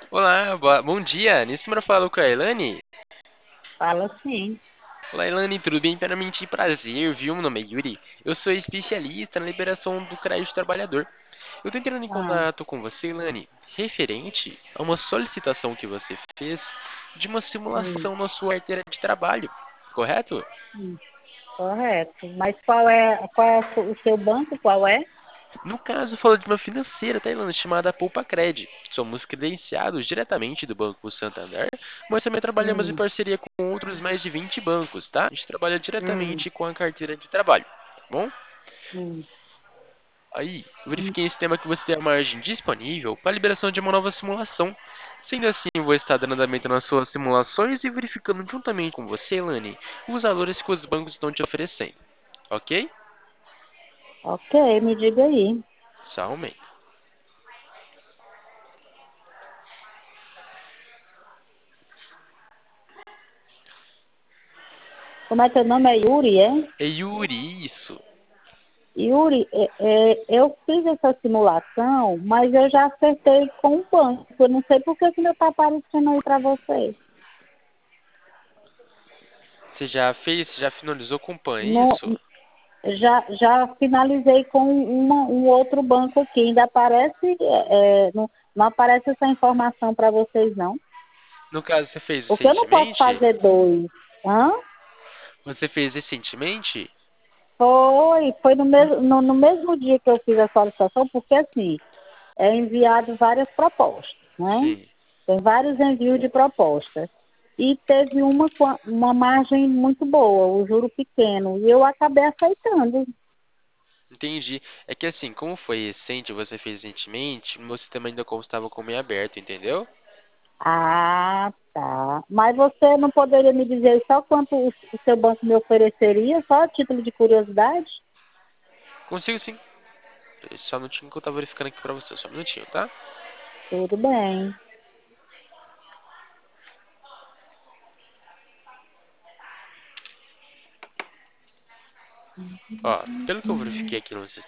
Olá, bom dia. Nesse número eu falo com a Elane. Fala sim. Olá, Elane, tudo bem? Primeiramente, prazer, viu? Meu nome é Yuri. Eu sou especialista na liberação do crédito trabalhador. Eu tô entrando em Ah, contato com você, Elane, referente a uma solicitação que você fez de uma hum, simulação na sua carteira de trabalho, correto? hum, correto. Mas qual é o seu banco? Qual é? No caso, falo de uma financeira tailândia chamada Poupa Cred. Somos credenciados diretamente do Banco Santander, mas também trabalhamos em Hum, parceria com outros mais de 20 bancos, tá? A gente trabalha hum, diretamente com a carteira de trabalho, tá bom? hum, Aí, eu hum. verifiquei em sistema que você tem a margem disponível para liberação de uma nova simulação. Sendo assim, eu vou estar dando andamento nas suas simulações e verificando juntamente com você, Lani, os valores que os bancos estão te oferecendo, ok? Ok, me diga aí. Só um momento. Como é teu nome? É Yuri, é? É Yuri, isso. Yuri, eu fiz essa simulação, mas eu já acertei com o banco. Eu não sei por que que não está aparecendo aí para você. Você já fez, já finalizou com o PAN, é No, isso? já finalizei com um outro banco aqui. Ainda aparece, não aparece essa informação para vocês, não. No caso, você fez Porque eu não posso recentemente? fazer dois. Hã? Você fez recentemente? Foi no mesmo dia que eu fiz a solicitação, porque assim, é enviado várias propostas, né? Sim. Tem vários envios de propostas. E teve uma com uma margem muito boa, o juro pequeno, e eu acabei aceitando. Entendi. É que assim, como foi recente, você fez recentemente, meu sistema ainda constava como em aberto, entendeu? Ah, tá. Mas você não poderia me dizer só quanto o seu banco me ofereceria, só a título de curiosidade? Consigo sim. Só um minutinho que eu tava verificando aqui pra você, só um minutinho, tá? Tudo bem. Ó, pelo que eu verifiquei aqui no